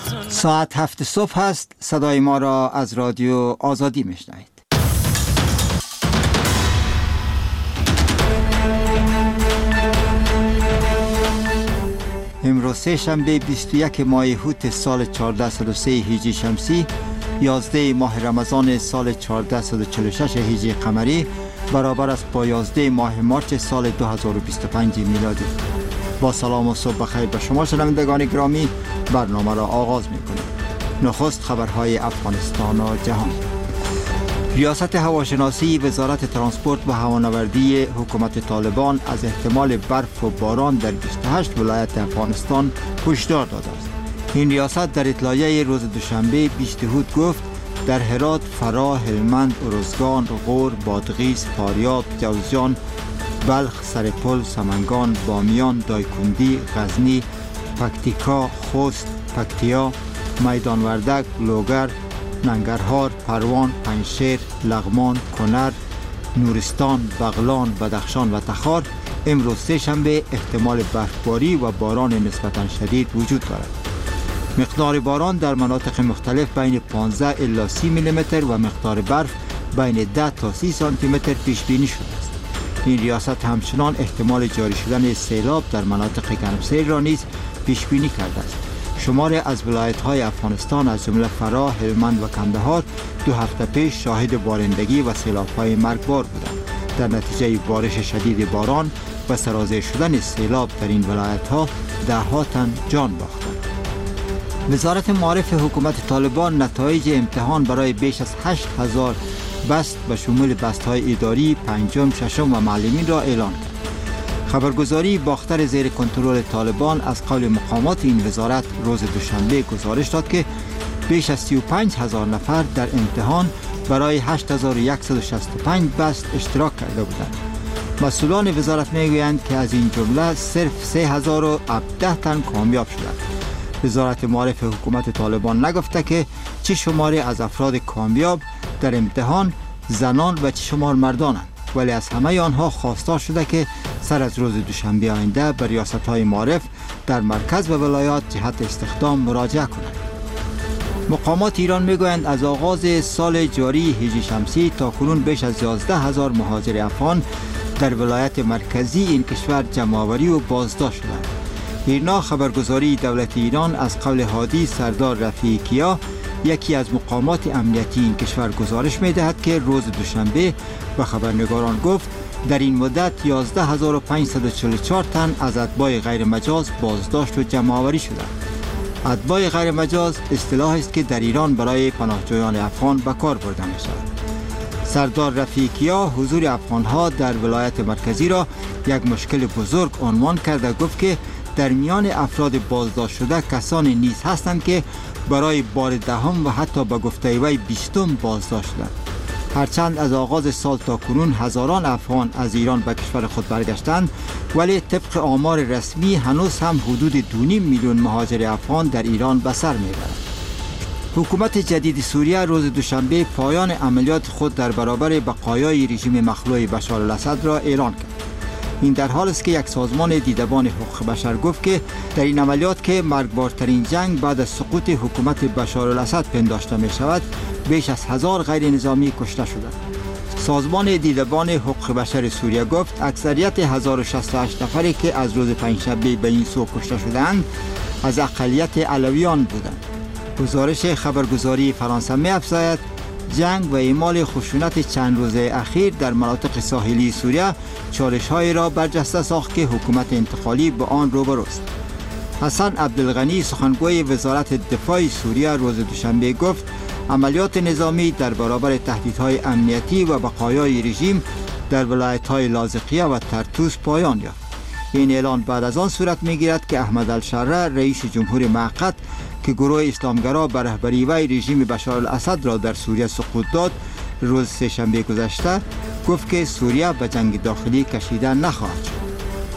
ساعت 7 صبح است. صدای ما را از رادیو آزادی میشنوید. امروز سه شنبه 21 ماه اوت سال 1403 هجری شمسی، 11 ماه رمضان سال 1446 هجری قمری، برابر است با 11 ماه مارس سال 2025 میلادی. با سلام و صبح بخیر به شما شنوندگان گرامی، برنامه را آغاز می‌کنیم. نخست خبرهای افغانستان و جهان. ریاست هواشناسی وزارت ترانسپورت و هوانوردی حکومت طالبان از احتمال برف و باران در 28 ولایت افغانستان هشدار داده است. این ریاست در اطلاعیه روز دوشنبه 20 اوت گفت در هرات، فراه، هلمند، ارزگان، غور، بادغیس، فاریاب، جوزجان، بلخ، سرپل، سمنگان، بامیان، دایکندی، غزنی، پکتیکا، خوست، پکتیا، میدان وردک، لوگر، ننگرهار، پروان، پنجشیر، لغمان، کنر، نورستان، بغلان، بدخشان و تخار امروز سه شنبه احتمال برفباری و باران نسبتاً شدید وجود دارد. مقدار باران در مناطق مختلف بین 15 الی 30 میلیمتر و مقدار برف بین 10 تا 30 سانتی متر پیش بینی شده است. این ریاست همچنان احتمال جاری شدن سیلاب در مناطق گرمسیر را نیز پیش بینی کرده است. شماری از ولایت‌های افغانستان از جمله فراه، هلمند و کندهار 2 هفته پیش شاهد بارندگی و سیلاب‌های مرگبار بودند. در نتیجه بارش شدید باران و سرازیر شدن سیلاب در این ولایت‌ها ده‌ها تن جان باختند. وزارت معارف حکومت طالبان نتایج امتحان برای بیش از 8000 بست به شمول بست‌های اداری، پنجم، ششم و معلمین را اعلان کرد. خبرگزاری باختر زیر کنترل طالبان از قول مقامات این وزارت روز دوشنبه گزارش داد که بیش از 35000 نفر در امتحان برای 8165 بست اشتراک کرده بودند. مسئولان وزارت میگویند که از این جمله صرف 3017 تن کامیاب شدند. وزارت معارف حکومت طالبان نگفته که چه شماری از افراد کامیاب در امتحان زنان و چه شمار مردانند، ولی از همه آنها خواستار شده که سر از روز دوشنبه آینده به ریاست‌های معارف در مرکز و ولایات جهت استخدام مراجعه کنند. مقامات ایران میگویند از آغاز سال جاری هجری شمسی تا کنون بیش از 11000 مهاجر افغان در ولایت مرکزی این کشور جمع‌آوری و بازداشت شدند. ایرنا خبرگزاری دولت ایران از قول هادی سردار رفیعی کیا، یکی از مقامات امنیتی این کشور گزارش می‌دهد که روز دوشنبه به خبرنگاران گفت در این مدت 11544 تن از اتباع غیر مجاز بازداشت و جمع‌آوری شدند. اتباع غیر مجاز اصطلاحی است که در ایران برای پناهجویان افغان به کار برده می‌شود. سردار رفیعی کیا حضور افغان‌ها در ولایت مرکزی را یک مشکل بزرگ عنوان کرده گفت که در میان افراد بازداشت شده کسانی نیز هستند که برای بار دهم و حتی به گفته وی 20م بازداشت شدند. هرچند از آغاز سال تا کنون هزاران افغان از ایران به کشور خود برگشتند، ولی طبق آمار رسمی هنوز هم حدود 2.5 میلیون مهاجر افغان در ایران به سر میبرند. حکومت جدید سوریه روز دوشنبه پایان عملیات خود در برابر بقایای رژیم مخلوع بشار الاسد را اعلان کرد. این در حال است که یک سازمان دیدبان حقوق بشر گفت که در این عملیات که مرگبارترین جنگ بعد از سقوط حکومت بشار الاسد پنداشته می شود، بیش از 1000 غیر نظامی کشته شدند. سازمان دیدبان حقوق بشر سوریه گفت اکثریت 1068 نفری که از روز پنجشنبه به این سو کشته شدند از اقلیت علویان بودند. گزارش خبرگزاری فرانسه می افزاید جنگ و اعمال خشونت چند روزه اخیر در مناطق ساحلی سوریه چالش‌هایی را برجسته ساخت که حکومت انتقالی با آن روبروست. حسن عبدالغنی سخنگوی وزارت دفاع سوریه روز دوشنبه گفت عملیات نظامی در برابر تهدیدهای امنیتی و بقایای رژیم در ولایت‌های لاذقیه و طرطوس پایان یافت. این اعلان بعد از آن صورت می‌گیرد که احمد الشره رئیس جمهور موقت که گروه اسلامگرا به رهبری وی رژیم بشار الاسد را در سوریه سقوط داد، روز سه‌شنبه گذشته گفت که سوریه به جنگ داخلی کشیده نخواهد شد.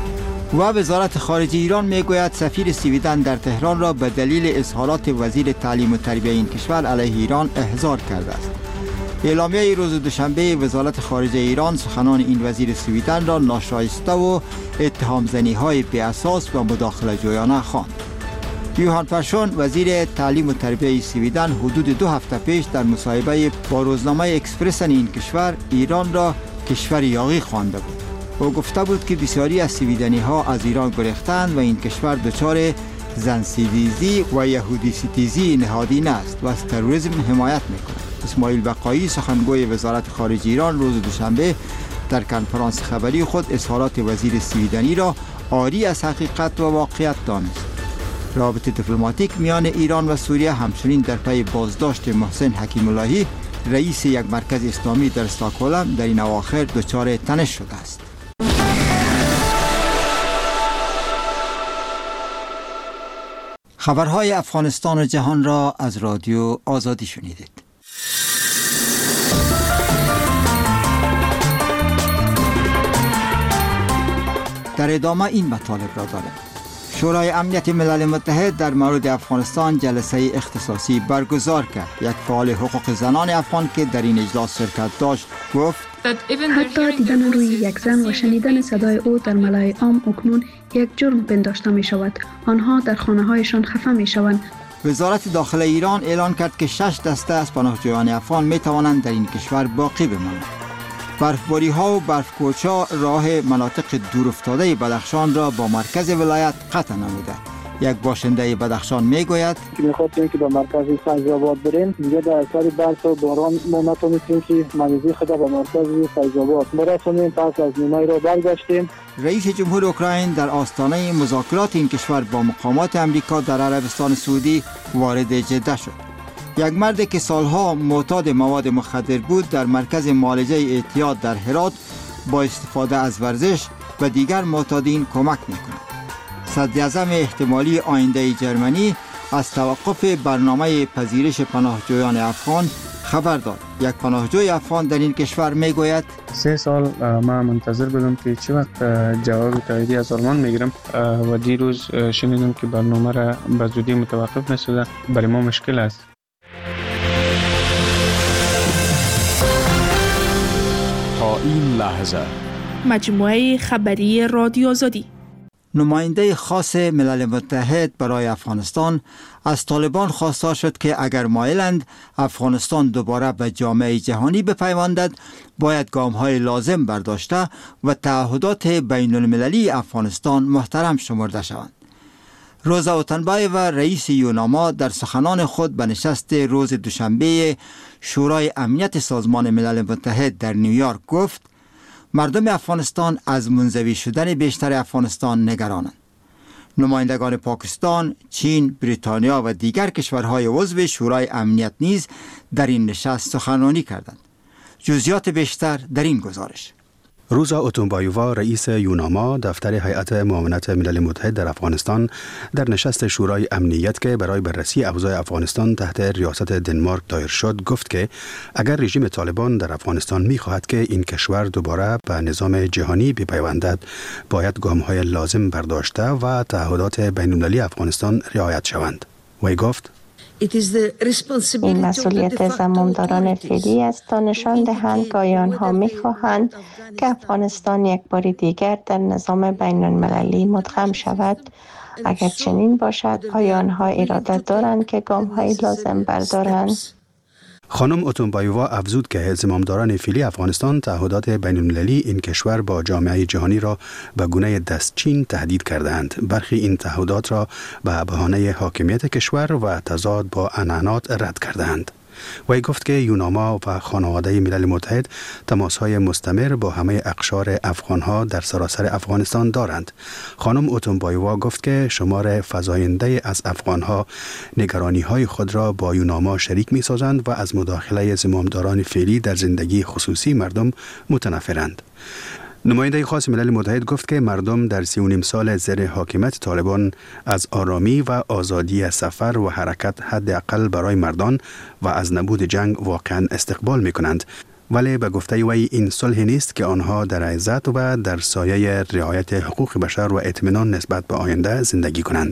و وزارت خارجه ایران میگوید سفیر سویدن در تهران را به دلیل اظهارات وزیر تعلیم و تربیت این کشور علیه ایران احضار کرده است. اعلامیه روز دوشنبه وزارت خارجه ایران سخنان این وزیر سویدن را ناشایسته و اتهام زنی‌های بی اساس و مداخله جویانه خواند. یوهان پرشون وزیر تعلیم و تربیت سویدن حدود 2 هفته پیش در مصاحبه با روزنامه اکسپرسن این کشور ایران را کشور یاغی خوانده بود. او گفته بود که بسیاری از سویدنی ها از ایران گریختند و این کشور دچار زن ستیزی و یهودی ستیزی نهادینه است و از تروریسم حمایت میکند. اسماعیل بقایی سخنگوی وزارت خارجه ایران روز دوشنبه در کنفرانس خبری خود اظهارات وزیر سویدنی را عاری از حقیقت و واقعیت دانست. رابطه دیپلماتیک میان ایران و سوریه همچنین در پی بازداشت محسن حکیم اللهی رئیس یک مرکز اسلامی در استکهلم در این اواخر دچار تنش شده است. خبرهای افغانستان و جهان را از رادیو آزادی شنیدید. در ادامه این مطالب را داریم. شورای امنیت ملل متحد در مورد افغانستان جلسه اختصاصی برگزار کرد. یک فعال حقوق زنان افغان که در این اجلاس شرکت داشت گفت حتی دیدن روی یک زن و شنیدن صدای او در ملأ عام اکنون یک جرم پنداشته می شود. آنها در خانه هایشان خفه می شوند. وزارت داخله ایران اعلان کرد که 6 دسته از پناهجویان افغان می توانند در این کشور باقی بمانند. برفباری ها و برفکوچا راه مناطق دورافتاده بدخشان را با مرکز ولایت قطع نموده. یک باشنده بدخشان میگوید که می‌خواستیم که به مرکز فیض‌آباد بریم، دیگه در اثر برف و باران ما نتونستیم که منزل خود به مرکز فیض‌آباد برسونیم. پس از نیمه را برگشتیم. رئیس جمهور اوکراین در آستانه مذاکرات این کشور با مقامات امریکا در عربستان سعودی وارد جده شد. یک مرد که سالها معتاد مواد مخدر بود در مرکز معالجه اعتیاد در هرات با استفاده از ورزش و دیگر معتادین کمک می‌کند. صدراعظم احتمالی آینده جرمنی از توقف برنامه پذیرش پناهجویان افغان خبر داد. یک پناهجوی افغان در این کشور میگوید 3 سال ما منتظر بودم که چه وقت جواب تاییدی از آلمان میگیرم و دیروز شنیدم که برنامه را به زودی متوقف نشده. برای ما مشکل است. تا این لحظه مجموعه خبری رادیو آزادی. نماینده خاص ملل متحد برای افغانستان از طالبان خواستار شد که اگر مایلند افغانستان دوباره به جامعه جهانی بپیوندد باید گام‌های لازم برداشته و تعهدات بین المللی افغانستان محترم شمرده شوند. روزا اوتنبایو رئیس یوناما در سخنان خود به نشست روز دوشنبه شورای امنیت سازمان ملل متحد در نیویورک گفت مردم افغانستان از منزوی شدن بیشتر افغانستان نگرانند. نمایندگان پاکستان، چین، بریتانیا و دیگر کشورهای عضو شورای امنیت نیز در این نشست سخنرانی کردند. جزئیات بیشتر در این گزارش. روزا اوتونبایووا رئیس یوناما دفتر هیئت معاونت ملل متحد در افغانستان در نشست شورای امنیت که برای بررسی اوضاع افغانستان تحت ریاست دنمارک دایر شد گفت که اگر رژیم طالبان در افغانستان می‌خواهد که این کشور دوباره به نظام جهانی بپیوندد باید گام‌های لازم برداشته و تعهدات بین‌المللی افغانستان رعایت شوند. وی گفت این مسئولیت زمامداران فعلی است تا نشان دهند که آنها می‌خواهند که افغانستان یک بار دیگر در نظام بین المللی مدغم شود. اگر چنین باشد آیا آنها اراده دارند که گام‌های لازم بردارند؟ خانم اوتونبایووا افزود که زمامداران فعلی افغانستان تعهدات بین‌المللی این کشور با جامعه جهانی را به گونه دستچین تهدید کردند. برخی این تعهدات را به بهانه حاکمیت کشور و تضاد با عنعنات رد کردند. وی گفت که یوناما و خانواده ملل متحد تماس‌های مستمر با همه اقشار افغان‌ها در سراسر افغانستان دارند. خانم اوتونبایووا گفت که شمار فزاینده از افغان‌ها نگرانی‌های خود را با یوناما شریک می‌سازند و از مداخله زمامداران فعلی در زندگی خصوصی مردم متنفرند. نماینده خاص ملل متحد گفت که مردم در 3.5 سال زیر حاکمیت طالبان از آرامی و آزادی سفر و حرکت حداقل برای مردان و از نبود جنگ واقعا استقبال می کنند. ولی به گفته وی این صلح نیست که آنها در عزت و در سایه رعایت حقوق بشر و اطمینان نسبت به آینده زندگی کنند.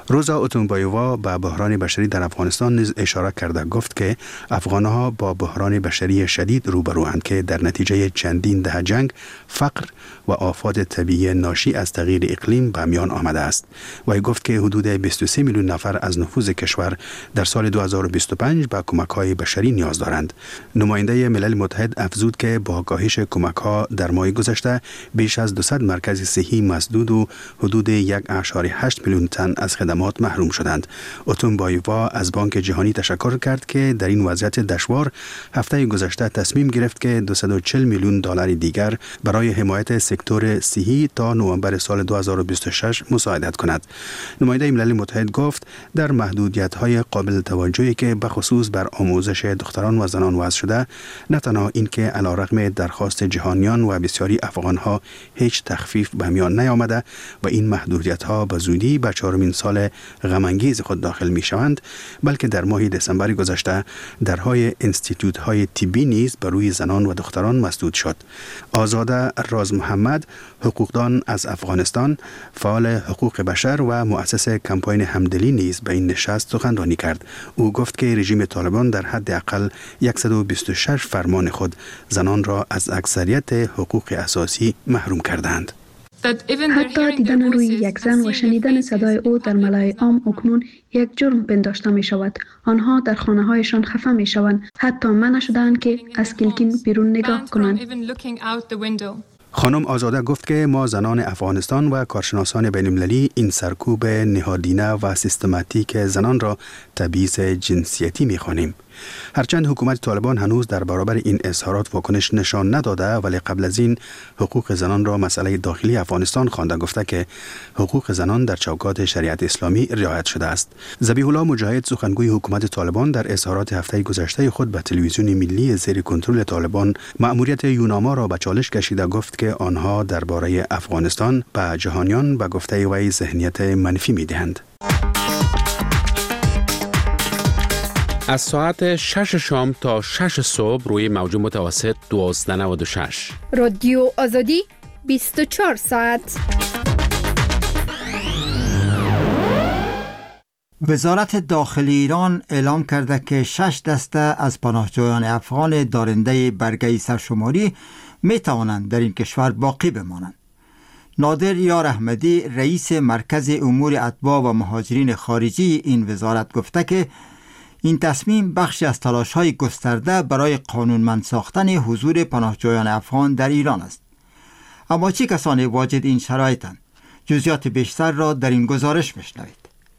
روزا اوتونبایووا به بحران بشری در افغانستان نیز اشاره کرده گفت که افغانها با بحران بشری شدید روبروند که در نتیجه چندین دهه جنگ، فقر و آفات طبیعی ناشی از تغییر اقلیم به میان آمده است. و گفت که حدود 23 میلیون نفر از نفوذ کشور در سال 2025 به کمک‌های بشری نیاز دارند. نماینده ملل متحد افزود که با کاهش کمک‌ها در ماه گذشته بیش از 200 مرکز صحی مسدود و حدود 1.8 میلیون تن از خدمات محروم شدند. اوتونبایووا از بانک جهانی تشکر کرد که در این وضعیت دشوار هفته گذشته تصمیم گرفت که 240 میلیون دلار دیگر برای حمایت سکتور صحی تا نوامبر سال 2026 مساعدت کند. نماینده ملل متحد گفت در محدودیت‌های قابل توجهی که بخصوص بر آموزش دختران و زنان وضع شده، نه تنها این که علیرغم درخواست جهانیان و بسیاری افغان‌ها هیچ تخفیف به میان نیامده و این محدودیت‌ها به زودی به 4مین سال غم‌انگیز خود داخل می‌شوند، بلکه در ماه دسامبر گذشته درهای انستیتوت‌های طبی نیز بر روی زنان و دختران مسدود شد. آزاده راز محمد، حقوقدان از افغانستان، فعال حقوق بشر و مؤسس کمپاین همدلی نیز به این نشست سخنرانی کرد. او گفت که رژیم طالبان در حداقل 126 فرمان خود زنان را از اکثریت حقوق اساسی محروم کردند. حتی دیدن روی یک زن و شنیدن صدای او در ملای عام اکنون یک جرم پنداشته می شود. آنها در خانه هایشان خفه می شوند. حتی منع شدند که از کلکین بیرون نگاه کنند. خانم آزاده گفت که ما زنان افغانستان و کارشناسان بین‌المللی این سرکوب نهادینه و سیستماتیک زنان را تبعیض جنسیتی می‌خوانیم. هرچند حکومت طالبان هنوز در برابر این اظهارات واکنش نشان نداده، ولی قبل از این حقوق زنان را مسئله داخلی افغانستان خوانده گفته که حقوق زنان در چوکات شریعت اسلامی رعایت شده است. ذبیح الله مجاهد، سخنگوی حکومت طالبان، در اظهارات هفته گذشته خود به تلویزیون ملی زیر کنترل طالبان مأموریت یوناما را به چالش کشیده گفت که آنها درباره افغانستان به جهانیان به گفته وی ذهنیت منفی می‌دهند. از ساعت 6 شام تا 6 صبح روی موج متوسط 1296 رادیو آزادی 24 ساعت. وزارت داخلی ایران اعلام کرده که 6 دسته از پناهجویان افغان دارنده برگه سرشماری می توانند در این کشور باقی بمانند. نادر یار احمدی، رئیس مرکز امور اتباع و مهاجرین خارجی این وزارت گفته که این تصمیم بخشی از تلاش‌های گسترده برای قانونمند ساختن حضور پناهجویان افغان در ایران است. اما چه کسانی واجد این شرایطند؟ جزئیات بیشتر را در این گزارش بشنوید.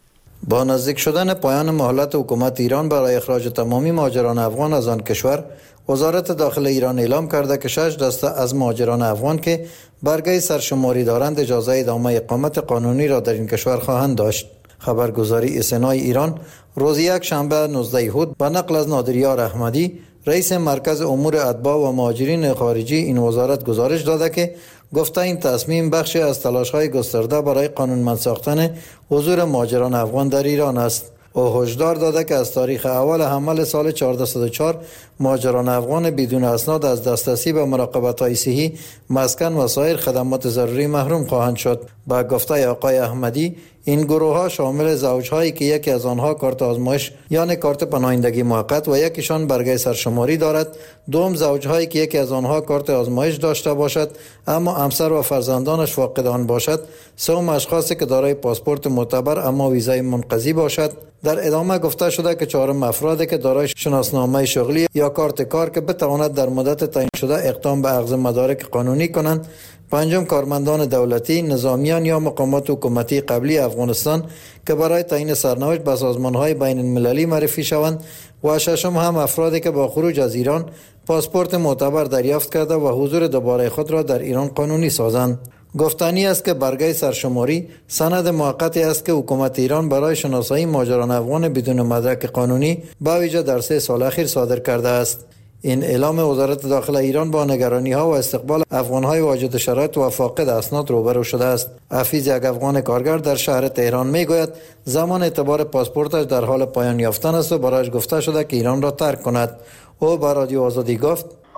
با نزدیک شدن پایان مهلت حکومت ایران برای اخراج تمامی مهاجران افغان از آن کشور، وزارت داخلی ایران اعلام کرده که 6 دسته از مهاجران افغان که برگه سرشماری دارند اجازه ادامه اقامت قانونی را در این کشور خواهند داشت. خبرگزاری اسنای ایران روز یک شنبه 19 اود با نقل از نادر یار احمدی، رئیس مرکز امور اتباع و مهاجرین خارجی این وزارت گزارش داده که گفته این تصمیم بخشی از تلاش‌های گسترده برای قانونمند ساختن حضور مهاجران افغان در ایران است. او هشدار داده که از تاریخ اول حمل سال 1404 مهاجران افغان بدون اسناد از دسترسی به مراقبت‌های صحی، مسکن و سایر خدمات ضروری محروم خواهند شد. با گفته آقای احمدی، این گروه‌ها شامل زوج‌هایی که یکی از آنها کارت آزمایش یعنی کارت پناهندگی موقت و یکیشان برگه سرشماری دارد، دوم زوج‌هایی که یکی از آنها کارت آزمایش داشته باشد اما همسر و فرزندانش فاقد آن باشد، سوم اشخاصی که دارای پاسپورت معتبر اما ویزای منقضی باشد. در ادامه گفته شده که چهارم افرادی که دارای شناسنامه شغلی یا کارت کار که بتواند در مدت تعیین شده اقدام به اخذ مدارک قانونی کنند، پنجم کارمندان دولتی، نظامیان یا مقامات حکومتی قبلی افغانستان که برای تعیین سرنوشت به سازمان‌های بین المللی معرفی شوند، و ششم هم افرادی که با خروج از ایران پاسپورت معتبر دریافت کرده و حضور دوباره خود را در ایران قانونی سازند. گفتنی است که برگه سرشماری سند موقتی است که حکومت ایران برای شناسایی مهاجران افغان بدون مدرک قانونی به ویژه در 3 سال اخیر صادر کرده است. این اعلام وزارت داخلی ایران با نگرانی‌ها و استقبال افغان‌های واجد شرایط و فاقد اسناد روبرو شده است. حفیظ، یک افغان کارگر در شهر تهران میگوید زمان اعتبار پاسپورتش در حال پایان یافتن است و برایش گفته شده که ایران را ترک کند. او با رادیو آزادی گفت: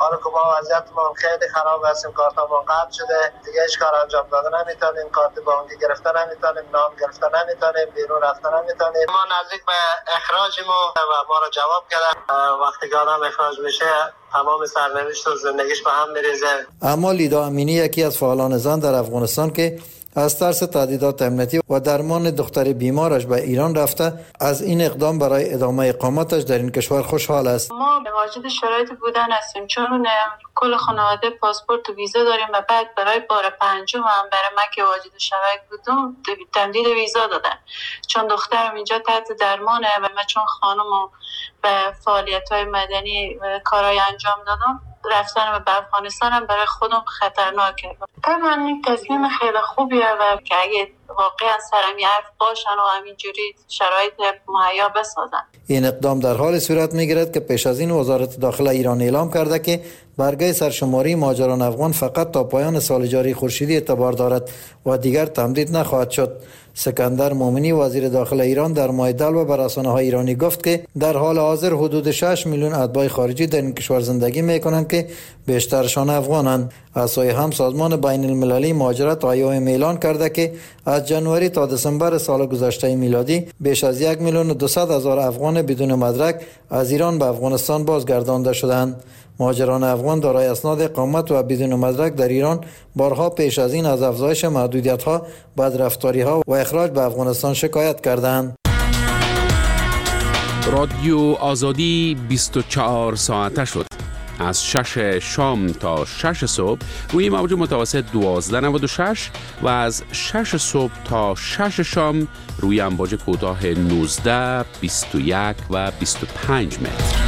حالا که ما وضعیتمون خیلی خراب هستیم، کارتمون قطع شده، دیگه هیچ کار انجام داده نمیتونیم، کارت بانکی گرفته نمیتونیم، نام گرفته نمیتونیم، بیرون رفته نمیتونیم. ما نزدیک به اخراجیم و ما رو جواب کردن. وقتی که آدم اخراج میشه تمام سرنوشت و زندگیش به هم میریزه. اما لیدا امینی یکی از فعالان زن در افغانستان که از ترس تهدیدات امنیتی و درمان دختر بیمارش به ایران رفته، از این اقدام برای ادامه اقامتش در این کشور خوشحال است. ما به واجد شرایط بودن هستیم، چون کل خانواده پاسپورت و ویزا داریم و بعد برای بار پنجم هم برای من که واجد شرایط بودم تمدید ویزا دادن، چون دخترم اینجا تحت درمانه و من چون خانمو به فعالیت‌های مدنی کارهای انجام دادم، رفتن به افغانستان هم برای خودم خطرناکه. طبعا این تصمیم خیلی خوبیه و که اگه واقعا سرم حرف باشن و همینجوری شرایط مهیا بسازن. این اقدام در حال صورت میگیرد که پیش از این وزارت داخله ایران اعلام کرده که برگه سرشماری مهاجران افغان فقط تا پایان سال جاری خورشیدی اعتبار دارد و دیگر تمدید نخواهد شد. سکندر مومنی وزیر داخله ایران در ماه دلو به رسانه‌های ایرانی گفت که در حال حاضر حدود 6 میلیون اتباع خارجی در این کشور زندگی میکنند که بیشترشان افغانند. از سوی هم سازمان بین المللی مهاجرت IOM اعلان کرده که از جنوری تا دسامبر سال گذشته میلادی بیش از 1,200,000 افغان بدون مدرک از ایران به افغانستان بازگردانده شدند. مهاجران افغان دارای اسناد اقامت و بدون مدرک در ایران بارها پیش از این از افزایش محدودیت‌ها، بدرفتاری‌ها و اخراج به افغانستان شکایت کردند. رادیو آزادی 24 ساعته شد. از 6 شام تا 6 صبح روی موج متوسط 1296 و از 6 صبح تا 6 شام روی امواج کوتاه 19، 21 و 25 متر.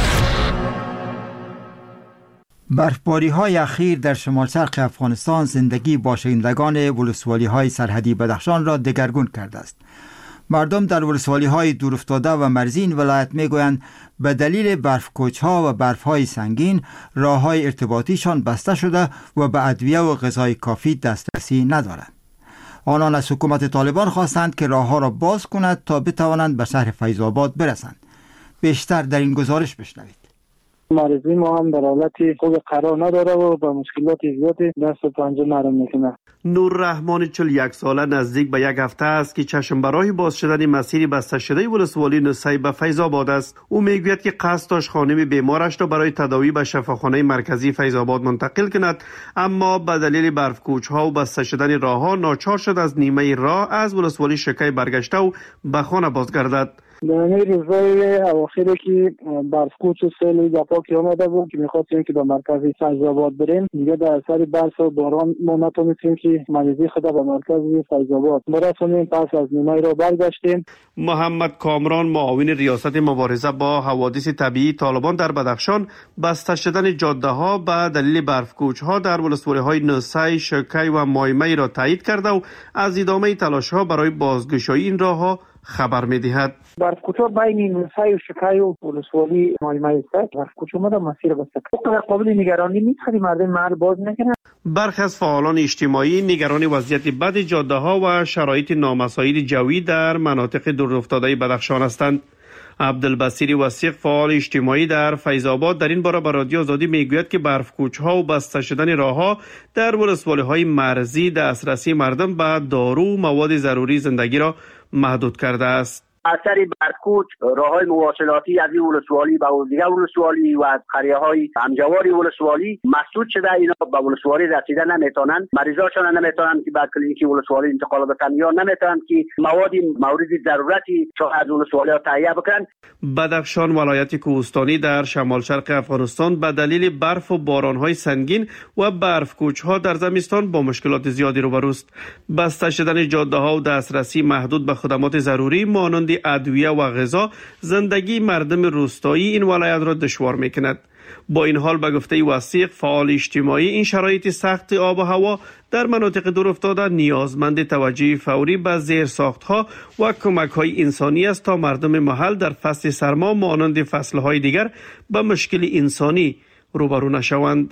برفباری های اخیر در شمال شرق افغانستان زندگی باشندگان ولسوالی های سرحدی بدخشان را دگرگون کرده است. مردم در ولسوالی های دورافتاده و مرزی ولایت می گویند به دلیل برفکوچ ها و برف های سنگین راه های ارتباطیشان بسته شده و به ادویه و غذای کافی دسترسی ندارند. آنان از حکومت طالبان خواستند که راه ها را باز کند تا بتوانند به شهر فیض آباد برسند. بیشتر در این گزارش بشنوید. مریضی ما هم در حالت خوب قرار نداره و با مشکلات زیادی دست و پنجه نرم میکنه. نور رحمان 41 ساله نزدیک به یک هفته است که چشم برای باز شدن مسیر بسته شده ولسوالی نسی به فیض آباد است. او میگوید که قصد داشت خانم بیمارش را برای تداوی به شفاخانه مرکزی فیض آباد منتقل کند، اما به دلیل برفکوچ ها و بسته شدن راه ها ناچار شد از نیمه راه از ولسوالی شکی برگشته و به خانه بازگردد. در این روزهای اواخری که برفکوچ و سیل گپا که آمده بود که می‌خواستیم که به مرکز فیض آباد بریم، دیگه در اثر برف و باران ما نتونستیم که مریضی خود به مرکز فیض آباد برسونیم. پس از نیمه را برگشتیم. محمد کامران معاون ریاست مبارزه با حوادث طبیعی طالبان در بدخشان بسته شدن جاده ها به دلیل برفکوچ ها در ولسوالی های نسی، شکی و مایمه را تایید کرده و از ادامه تلاش ها برای بازگشایی این راه ها خبر می‌دهد. برفکوچ‌ها بین نسی و شکی و ولسوالی مایمه است. برفکوچ ما در مسیر بسته قابل نگرانی نیست، خیلی مردم محل باز نکنه. برخی از فعالان اجتماعی نگران وضعیت بد جاده‌ها و شرایط نامساعد جوی در مناطق دورافتاده بدخشان هستند. عبدالبصیر وثیق فعال اجتماعی در فیض آباد در این باره به رادیو آزادی میگوید که برفکوچ‌ها و بسته شدن راه‌ها در ولسوالی‌های مرزی دسترسی مردم به دارو و مواد ضروری زندگی را محدود کرده است. اثر برفکوچ راه‌های مواصلاتی از این ولسوالی به دیگر ولسوالی و از قریه‌های همجوار ولسوالی مسدود شده. اینا به ولسوالی رسیدن نمیتونن، مریضاشون نمیتونن که به کلینیک ولسوالی انتقال بدن یا نمیتونن که مواد مورد ضرورتی چون از ولسوالی‌ها تهیه بکنن. بدخشان ولایت کوهستانی در شمال شرق افغانستان به دلیل برف و باران‌های سنگین و برفکوچ‌ها در زمستان با مشکلات زیادی روبروست. بسته شدن جاده‌ها و دسترسی محدود به خدمات ضروری مانند ادویه و غذا زندگی مردم روستایی این ولایت را دشوار میکند. با این حال به گفته وثیق فعال اجتماعی این شرایط سخت آب و هوا در مناطق دورافتاده نیازمند توجه فوری به زیرساخت‌ها و کمک‌های انسانی است تا مردم محل در فصل سرما مانند فصل‌های دیگر به مشکل انسانی روبرو نشوند.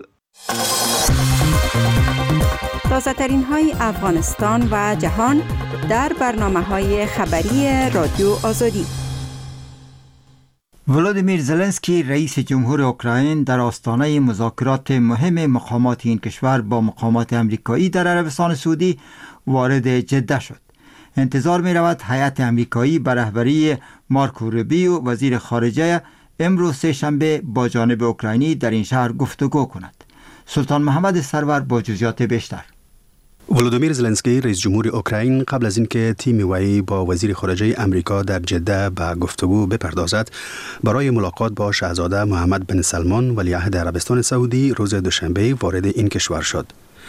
تازه‌ترین های افغانستان و جهان در برنامه‌های خبری رادیو آزادی. ولادیمیر زلنسکی رئیس جمهور اوکراین در آستانه مذاکرات مهم مقامات این کشور با مقامات امریکایی در عربستان سعودی وارد جده شد. انتظار می رود هیئت امریکایی به رهبری مارکو روبیو وزیر خارجه امروز سه‌شنبه با جانب اوکراینی در این شهر گفتگو کند. سلطان محمد سرور با جزئیات بیشتر. ولادیمیر زلنسکی رئیس جمهور اوکراین قبل از اینکه تیم وی با وزیر خارجه امریکا در جده به گفتگو بپردازد برای ملاقات با شاهزاده محمد بن سلمان ولیعهد عربستان سعودی روز دوشنبه وارد این کشور شد.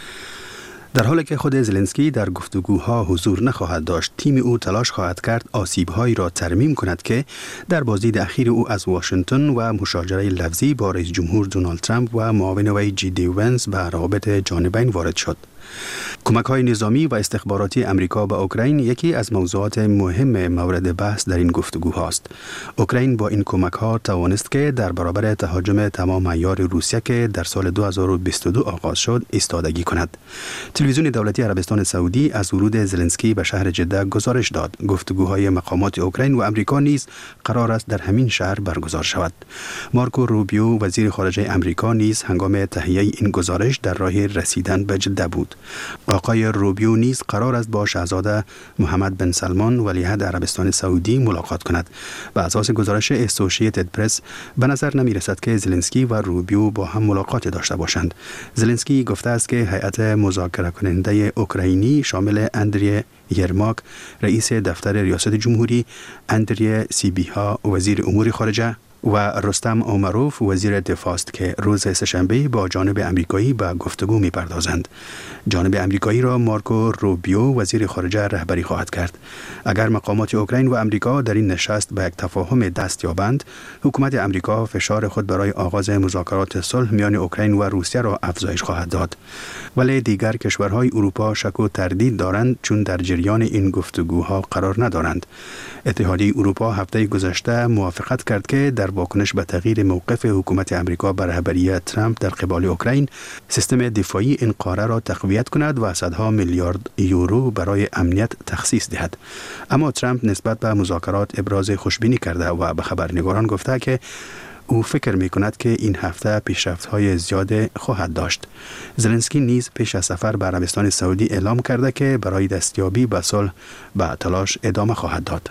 در حالی که خود زلنسکی در گفتگوها حضور نخواهد داشت، تیم او تلاش خواهد کرد آسیب‌هایی را ترمیم کند که در بازدید اخیر او از واشنگتن و مشاجره لفظی با رئیس جمهور دونالد ترامپ و معاون وی جی دی ونس به روابط جانبین وارد شد. کمک‌های نظامی و استخباراتی امریکا به اوکراین یکی از موضوعات مهم مورد بحث در این گفتگوهاست. اوکراین با این کمک‌ها توانست که در برابر تهاجم تمام عیار روسیه که در سال 2022 آغاز شد ایستادگی کند. تلویزیون دولتی عربستان سعودی از ورود زلنسکی به شهر جده گزارش داد. گفتگوهای مقامات اوکراین و امریکا نیز قرار است در همین شهر برگزار شود. مارکو روبیو وزیر خارجه امریکا نیز هنگام تهیه این گزارش در راه رسیدن به جده بود. آقای روبیو نیز قرار است با شاهزاده محمد بن سلمان ولیعهد عربستان سعودی ملاقات کند. بر اساس گزارش اسوسییتد پرس به نظر نمی رسد که زلنسکی و روبیو با هم ملاقات داشته باشند. زلنسکی گفته است که هیئت مذاکره کننده اوکراینی شامل اندری یرماک رئیس دفتر ریاست جمهوری، اندری سیبیها وزیر امور خارجه و رستم اومروف وزیر دفاع است که روز سه‌شنبه با جانب امریکایی به گفتگو می‌پردازند. جانب امریکایی را مارکو روبیو وزیر خارجه رهبری خواهد کرد. اگر مقامات اوکراین و امریکا در این نشست به یک تفاهم دست یابند، حکومت امریکا فشار خود برای آغاز مذاکرات صلح میان اوکراین و روسیه را افزایش خواهد داد. ولی دیگر کشورهای اروپا شک و تردید دارند چون در جریان این گفتگوها قرار ندارند. اتحادیه اروپا هفته گذشته موافقت کرد که در واکنش به تغییر موقف حکومت امریکا بر رهبری ترامپ در قبال اوکراین سیستم دفاعی این قاره را تقویت کند و صدها میلیارد یورو برای امنیت تخصیص دهد. اما ترامپ نسبت به مذاکرات ابراز خوشبینی کرده و به خبرنگاران گفته که او فکر می کند که این هفته پیشرفت‌های زیاد خواهد داشت. زلنسکی نیز پیش از سفر به عربستان سعودی اعلام کرده که برای دستیابی به صلح به تلاش ادامه خواهد داد.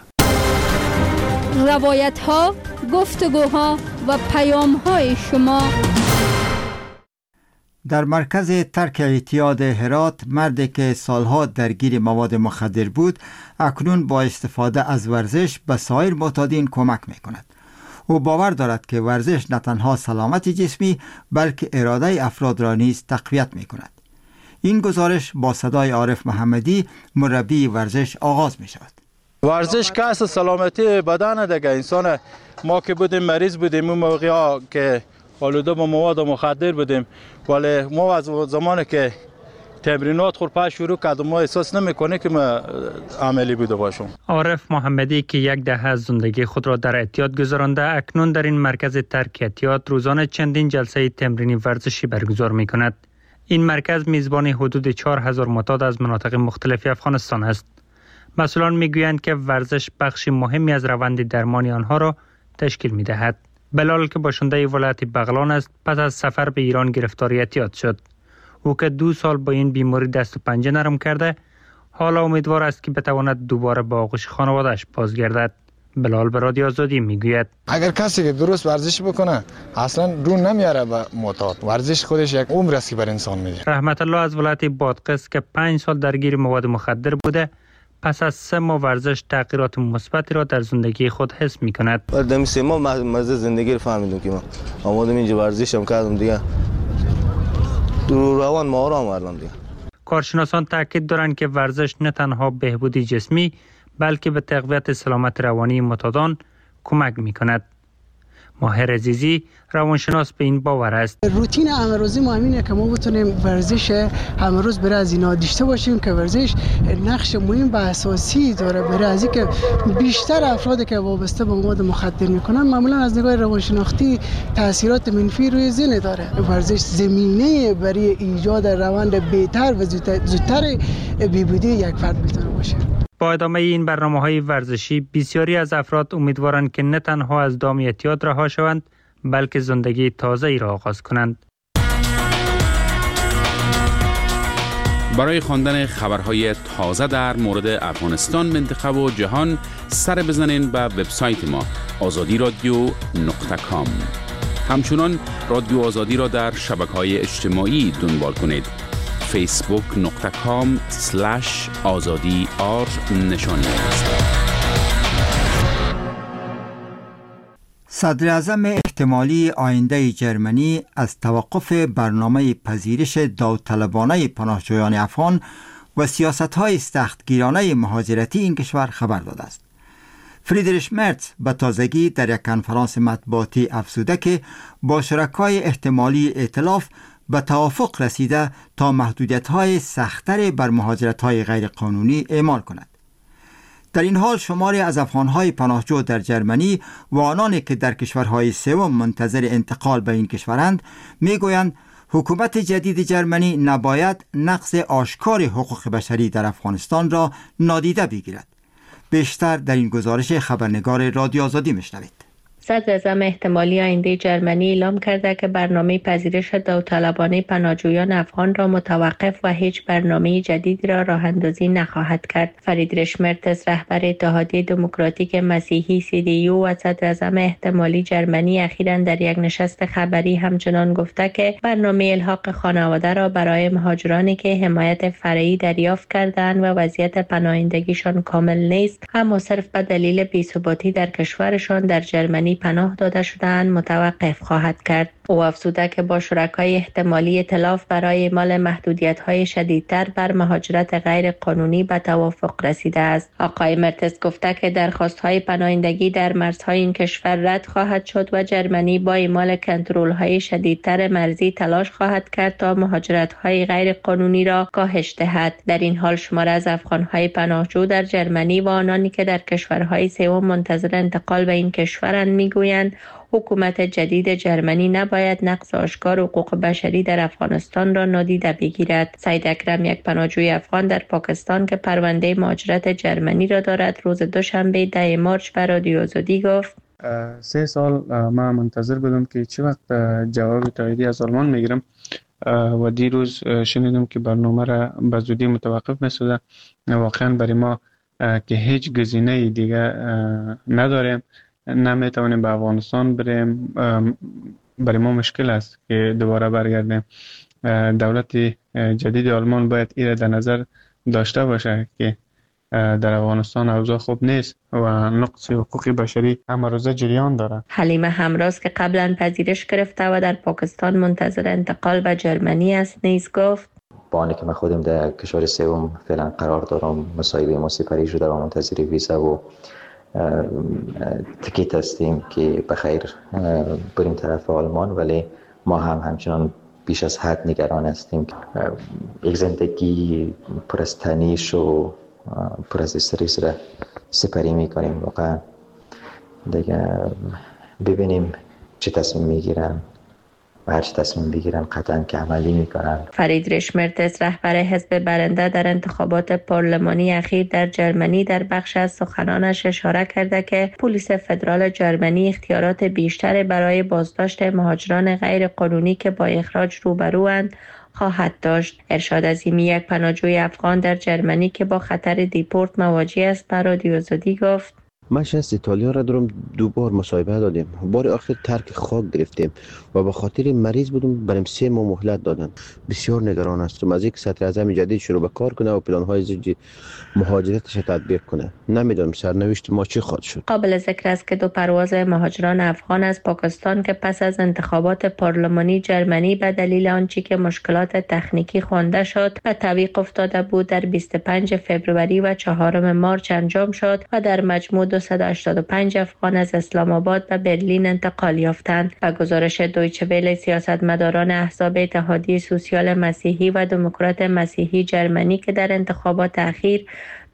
روایت‌ها، گفتگوها و پیام‌های شما. در مرکز ترک اعتیاد هرات، مردی که سالها درگیر مواد مخدر بود اکنون با استفاده از ورزش به سایر معتادین کمک می کند. او باور دارد که ورزش نه تنها سلامت جسمی بلکه اراده افراد را نیز تقویت می کند. این گزارش با صدای عارف محمدی مربی ورزش آغاز می شود. ورزش کاس سلامتی بدن دیگه. انسان ما که بودیم مریض بودیم اون موقع ها که آلوده با مواد مخدر بودیم، ولی ما از زمانی که تمرینات خورپا شروع کردم ما احساس نمیکنه که ما عملی بوده باشم. عارف محمدی که یک دهه از زندگی خود را در اعتیاد گذرانده اکنون در این مرکز ترک اعتیاد روزانه چندین جلسه تمرینی ورزشی برگزار می کند. این مرکز میزبان حدود 4000 معتاد از مناطق مختلف افغانستان است. مسئولان میگویند که ورزش بخشی مهمی از روند درمانی آنها را تشکیل می‌دهد. بلال که باشنده ولایت بغلان است پس از سفر به ایران گرفتار اعتیاد شد. او که 2 سال با این بیماری دست و پنجه نرم کرده، حالا امیدوار است که بتواند دوباره به آغوش خانواده‌اش بازگردد. بلال به رادیو آزادی میگوید اگر کسی که درست ورزش بکنه اصلا رو نمیاره به معتاد. ورزش خودش یک عمر است که بر انسان میده. رحمت الله از ولایت بادغیس که 5 سال درگیر مواد مخدر بوده، پس از 3 ماه ورزش تغییرات مثبتی را در زندگی خود حس می کند. بعد 3 ماه مزه زندگی رو فهمیدم که من آمادم اینجا ورزشم کردم دیگه. روان ما آرام آوردم دیگه. کارشناسان تاکید دارند که ورزش نه تنها بهبودی جسمی بلکه به تقویت سلامت روانی معتادان کمک می کند. ماهر عزیزی روانشناس به این باور است. روتین امروزی ما همینه که ما بتونیم ورزش همه روز برای از اینا داشته باشیم که ورزش نقش مهم و اساسی داره برای از اینکه بیشتر افرادی که وابسته به مواد مخدر میکنن معمولا از نگاه روانشناختی تاثیرات منفی روی ذهن داره. ورزش زمینه برای ایجاد روند بهتر و زودتر بهبودی یک فرد میتونه باشه. با ادامه این برنامه‌های ورزشی بسیاری از افراد امیدوارند که نه تنها از دام اعتیاد رها شوند بلکه زندگی تازه‌ای را آغاز کنند. برای خواندن خبرهای تازه در مورد افغانستان، منطقه و جهان سر بزنین به وبسایت ما azadiradio.com. همچنان رادیو آزادی را در شبکه‌های اجتماعی دنبال کنید. facebook.com/azadi_r نشانی است. صدر اعظم احتمالی آینده جرمنی از توقف برنامه پذیرش داوطلبانه پناهجویان افغان و سیاست‌های سختگیرانه مهاجرتی این کشور خبر داده است. فریدریش مرتز به تازگی در یک کنفرانس مطبوعاتی افزوده که با شرکای احتمالی ائتلاف به توافق رسیده تا محدودیت‌های سخت‌تر بر مهاجرت‌های غیرقانونی اعمال کند. در این حال شماری از افغان‌های پناهجو در جرمنی و آنانی که در کشورهای سوم منتظر انتقال به این کشورند میگویند حکومت جدید جرمنی نباید نقض آشکار حقوق بشری در افغانستان را نادیده بگیرد. بیشتر در این گزارش خبرنگار رادیو آزادی میشنوید. صدر اعظم احتمالی آینده جرمنی اعلام کرده که برنامه پذیرش داوطلبانه پناهجویان افغان را متوقف و هیچ برنامه جدیدی را راه اندازی نخواهد کرد. فریدریش مرتز رهبر اتحادیه دموکراتیک مسیحی CDU و صدر اعظم احتمالی جرمنی اخیراً در یک نشست خبری همچنان گفته که برنامه الحاق خانواده را برای مهاجرانی که حمایت فرعی دریافت کردند و وضعیت پناهندگیشان کامل نیست اما صرف به دلیل بی‌ثباتی در کشورشان در جرمنی پناه داده شدند متوقف خواهد کرد. او افزوده که با شرکای احتمالی ائتلاف برای اعمال محدودیت‌های شدیدتر بر مهاجرت غیر قانونی به توافق رسیده است. آقای مرتز گفته که درخواست‌های پناهندگی در مرزهای این کشور رد خواهد شد و جرمنی با اعمال کنترل‌های شدیدتر مرزی تلاش خواهد کرد تا مهاجرت‌های غیر قانونی را کاهش دهد. در این حال شمار از افغان‌های پناهجو در جرمنی و آنانی که در کشورهای سوم منتظر انتقال به این کشورند میگویند حکومت جدید جرمنی نباید نقض آشکار حقوق بشری در افغانستان را نادیده بگیرد. سید اکرم، یک پناهجوی افغان در پاکستان که پرونده مهاجرت جرمنی را دارد، روز دوشنبه 10 مارس به رادیو آزادی گفت 3 سال من منتظر بودم که چه وقت جواب تاییدی از آلمان میگیرم و دیروز شنیدم که برنامه را به زودی متوقف می‌سازه. واقعا برای ما که هیچ گزینه دیگه نداریم، نمیتونیم به افغانستان بریم، برای ما مشکل است که دوباره برگردیم. دولت جدید آلمان باید این در نظر داشته باشه که در افغانستان اوضاع خوب نیست و نقض حقوق بشری همه روزه جریان داره. حلیمه همراز که قبلا پذیرش گرفته و در پاکستان منتظر انتقال به جرمنی است نیز گفت با آنکه که من خودم در کشور سوم فعلا قرار دارم، مصاحبه ما سپری شده و منتظر ویزا و تیکت هستیم که بخیر بریم طرف آلمان، ولی ما همچنان بیش از حد نگران هستیم. یک زندگی پر از تنش و پر از استرس را سپری میکنیم. واقعا دیگه ببینیم چه تصمیم میگیرن و هر چه تصمیم بگیرن قطعا که عملی میکنن. فریدریش مرتز رهبر حزب برنده در انتخابات پارلمانی اخیر در جرمنی در بخش از سخنانش اشاره کرده که پلیس فدرال جرمنی اختیارات بیشتر برای بازداشت مهاجران غیر قانونی که با اخراج روبروند خواهد داشت. ارشاد عظیمی، یک پناهجوی افغان در جرمنی که با خطر دیپورت مواجه است، به رادیو آزادی گفت ما از ایتالیا را دارم 2 بار مصاحبه دادیم. بار آخر ترک خاک گرفتیم و به خاطر مریض بودم برام 3 ماه مهلت دادن. بسیار نگران هستم از اینکه صدر اعظم جدید شروع به کار کنه و پلن‌های زوجی مهاجرتش تطبیق کنه. نمیدونم سرنوشت ما چی خواهد شد. قابل ذکر است که 2 پرواز مهاجران افغان از پاکستان که پس از انتخابات پارلمانی جرمنی به دلیل آنچه که مشکلات تکنیکی خوانده شد و تعویق افتاده بود در 25 فوریه و 4 مارس انجام شد و در مجموع 285 افغان از اسلام آباد به برلین انتقال یافتند. و گزارش دویچه وله، سیاستمداران احزاب اتحادیه سوسیال مسیحی و دموکرات مسیحی جرمنی که در انتخابات اخیر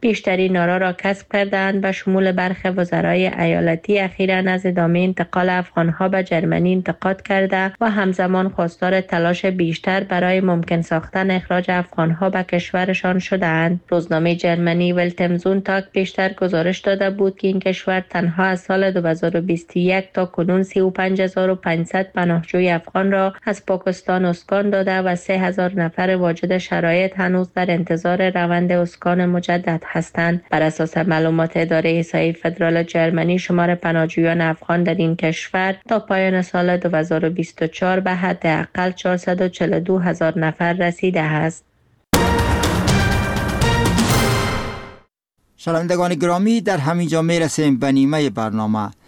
بیشترین آرا را کسب کردند و شمول برخی وزرای ایالتی اخیراً از ادامه انتقال افغانها به ژرمنی انتقاد کرده و همزمان خواستار تلاش بیشتر برای ممکن ساختن اخراج افغانها به کشورشان شدند. روزنامه ژرمنی ولتمزونتاگ بیشتر گزارش داده بود که این کشور تنها از سال 2021 تا کنون 35500 پناهجوی افغان را از پاکستان اسکان داده و 3000 نفر واجد شرایط هنوز در انتظار روند اسکان مجدد هستند. بر اساس معلومات اداره احصایی فدرال ژرمنی شمار پناهجویان افغان در این کشور تا پایان سال 2024 به حداقل 442,000 نفر رسیده است. شنوندگان گرامی، در همینجا میرسیم به نیمه برنامه.